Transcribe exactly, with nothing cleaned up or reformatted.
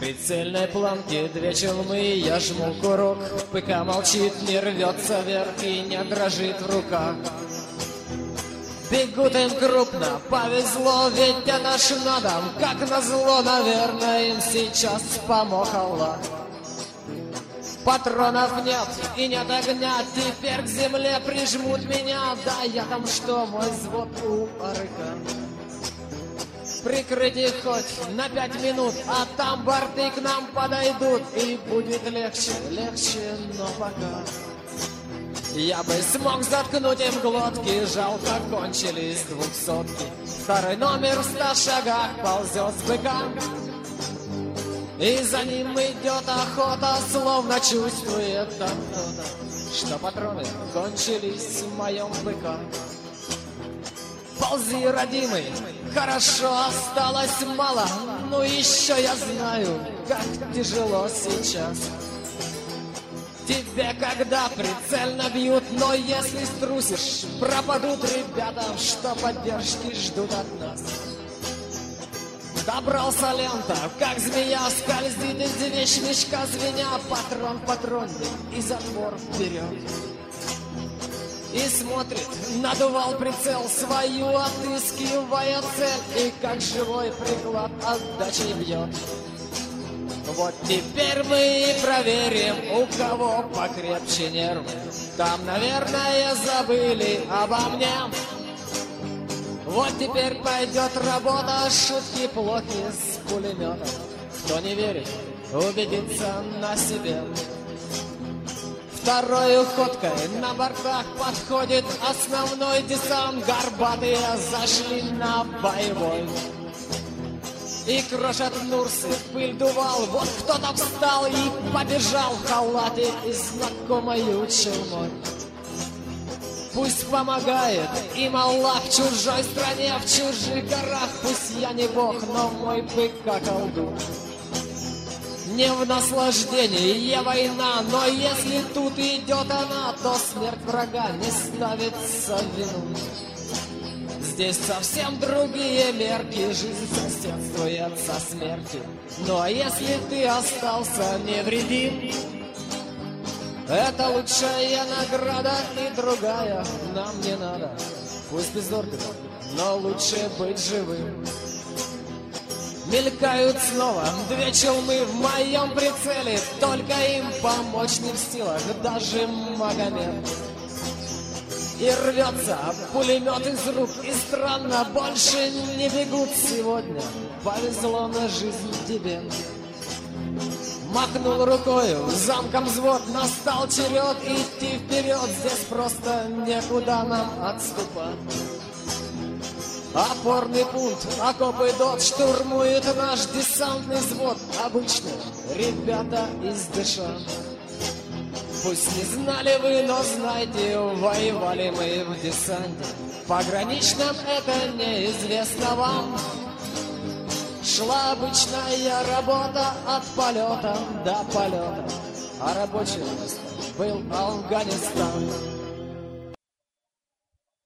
прицельной планке две челмы, я жму курок. ПК молчит, не рвется вверх и не дрожит в руках. Бегут им крупно, повезло, ведь это ж на дом. Как назло, наверное, им сейчас помог Аллах. Патронов нет и нет огня, теперь к земле прижмут меня. Да, я там что, мой взвод у арыка. Прикрыть их хоть на пять минут, а там борты к нам подойдут. И будет легче, легче, но пока. Я бы смог заткнуть им глотки, жалко кончились двухсотки. Второй номер в ста шагах ползет с быком, и за ним идет охота, словно чувствует там кто-то, что патроны кончились в моем быка. Ползи, родимый, хорошо, осталось мало, но еще я знаю, как тяжело сейчас. Тебе когда прицельно бьют, но если струсишь, пропадут ребята, что поддержки ждут от нас. Добрался лента, как змея, скользит из вещмешка звеня, патрон патронник и затвор вперед. И смотрит, надувал прицел свою, отыскивая цель, и как живой приклад отдачей бьет. Вот теперь мы и проверим, у кого покрепче нервы. Там, наверное, забыли обо мне. Вот теперь пойдет работа, шутки плохи с пулеметом. Кто не верит, убедится на себе. Второй уходкой на бортах подходит основной десант. Горбатые зашли на боевой и крошат Нурсы, пыль дувал. Вот кто-то встал и побежал в халате и знакомою челмой. Пусть помогает им Аллах в чужой стране, в чужих горах. Пусть я не бог, но мой бык как колдун. Не в наслаждении война, но если тут идет она, то смерть врага не ставится в вину. Здесь совсем другие мерки, жизнь соседствует со смертью. Ну а если ты остался невредим, это лучшая награда и другая нам не надо. Пусть без ордена, но лучше быть живым. Мелькают снова две челмы в моем прицеле, только им помочь не в силах даже Магомед. И рвется пулемет из рук, и странно, больше не бегут сегодня. Повезло на жизнь тебе. Махнул рукою, замком взвод, настал черед идти вперед. Здесь просто некуда нам отступать. Опорный пункт, окопы ДОТ, штурмует наш десантный взвод. Обычно ребята из Дышан. Пусть не знали вы, но знайте, воевали мы в десанте. Пограничном это неизвестно вам. Шла обычная работа от полета до полета, а рабочим был Афганистан.